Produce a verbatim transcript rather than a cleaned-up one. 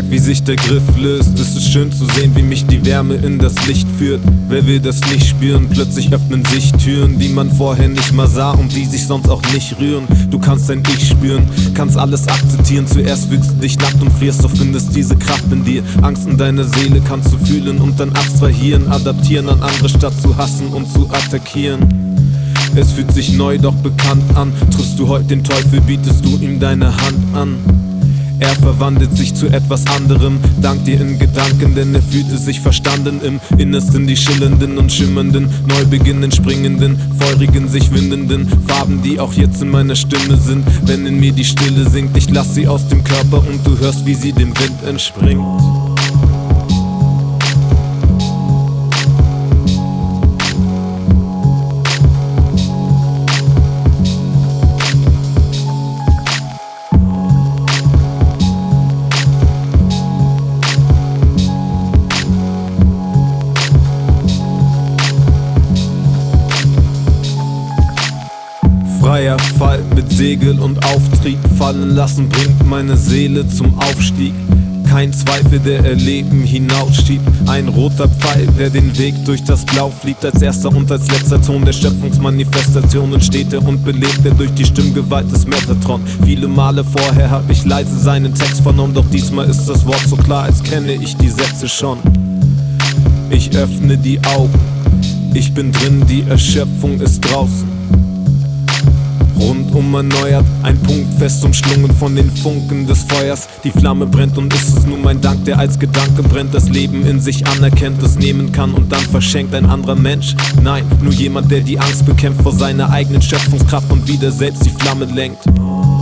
merk, wie sich der Griff löst. Es ist schön zu sehen, wie mich die Wärme in das Licht führt. Wer will das nicht spüren? Plötzlich öffnen sich Türen, die man vorher nicht mal sah und die sich sonst auch nicht rühren. Du kannst dein Ich spüren, kannst alles akzeptieren. Zuerst fühlst du dich nackt und frierst, doch findest diese Kraft in dir. Angst in deiner Seele kannst du fühlen und dann abstrahieren. Adaptieren an andere statt zu hassen und zu attackieren. Es fühlt sich neu, doch bekannt an. Triffst du heute den Teufel, bietest du ihm deine Hand an. Er verwandelt sich zu etwas anderem, dank dir in Gedanken, denn er fühlte sich verstanden im Innersten. Die schillernden und schimmernden, neu beginnenden, springenden, feurigen, sich windenden Farben, die auch jetzt in meiner Stimme sind. Wenn in mir die Stille singt, ich lass sie aus dem Körper und du hörst, wie sie dem Wind entspringt. Freier Fall mit Segel und Auftrieb, fallen lassen bringt meine Seele zum Aufstieg. Kein Zweifel, der ihr Leben hinausschiebt. Ein roter Pfeil, der den Weg durch das Blau fliegt. Als erster und als letzter Ton der Schöpfungsmanifestation entsteht er und belebt er durch die Stimmgewalt des Metatron. Viele Male vorher hab ich leise seinen Text vernommen, doch diesmal ist das Wort so klar, als kenne ich die Sätze schon. Ich öffne die Augen, ich bin drin, die Erschöpfung ist draußen. Rundum erneuert, ein Punkt fest umschlungen von den Funken des Feuers. Die Flamme brennt und ist es nun mein Dank, der als Gedanke brennt, das Leben in sich anerkennt, es nehmen kann und dann verschenkt. Ein anderer Mensch? Nein, nur jemand, der die Angst bekämpft vor seiner eigenen Schöpfungskraft und wieder selbst die Flamme lenkt.